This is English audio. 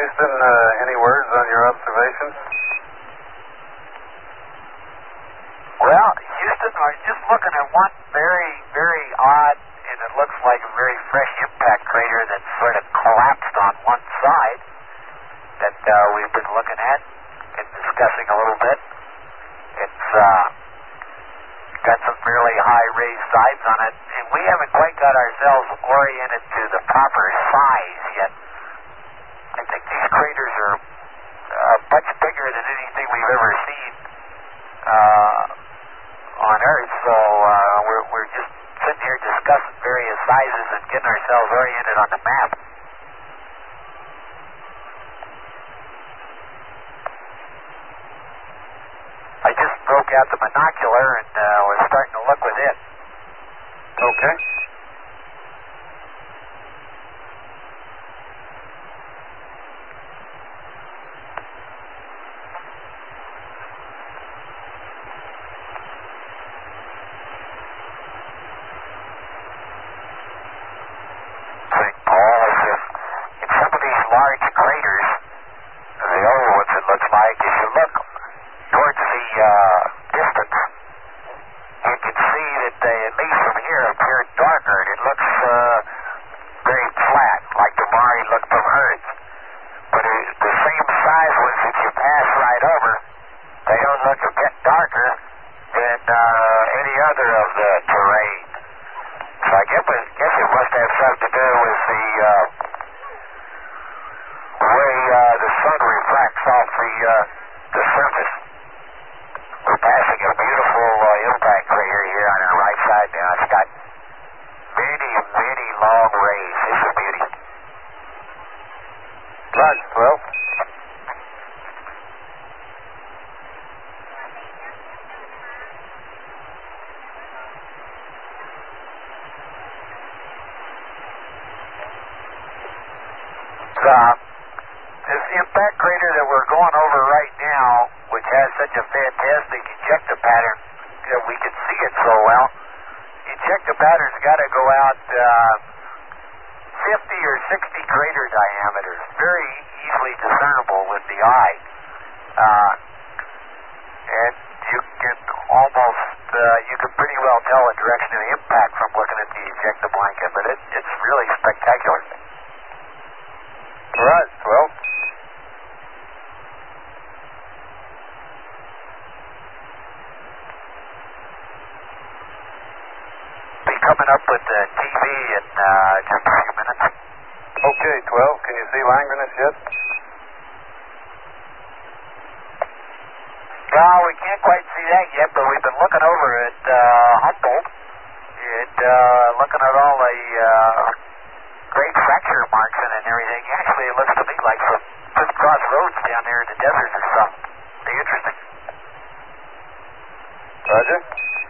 Houston, any words on your observations? Well, Houston, I was just looking at one very, very odd, and it looks like a very fresh impact crater that sort of collapsed on one side that we've been looking at and discussing a little bit. It's got some fairly high raised sides on it, and we haven't quite got ourselves oriented to the proper size yet. I think these craters are much bigger than anything we've ever seen on Earth, so we're just sitting here discussing various sizes and getting ourselves oriented on the map. I just broke out the binocular and was starting to look with it. Okay. St. Paul is just, in some of these large craters, the other ones it looks like, if you look towards the distance, you can see that at least from here appeared darker, and it looks very flat, like the Mare looked from Earth. But the same size ones that you pass right over, they don't look a bit darker than any other of the terrain. So I guess it must have something to do with the way the sun refracts off the surface. We're passing a beautiful impact crater here on our right side now. It's got many, many long rays. It's a beauty. Roger, 12. This impact crater that we're going over right now, which has such a fantastic ejecta pattern that we can see it so well, ejecta pattern's got to go out 50 or 60 crater diameters, very easily discernible with the eye. And you can you can pretty well tell the direction of the impact from looking at the ejecta blanket, but it's really spectacular. Right, 12. Be coming up with the TV in just a few minutes. Okay, 12. Can you see Langrenus yet? Well, we can't quite see that yet, but we've been looking over at Humboldt and looking at all the great fracture marks in it and everything. Actually, it looks to me like some crisscross roads down there in the desert or something. Pretty interesting. Roger.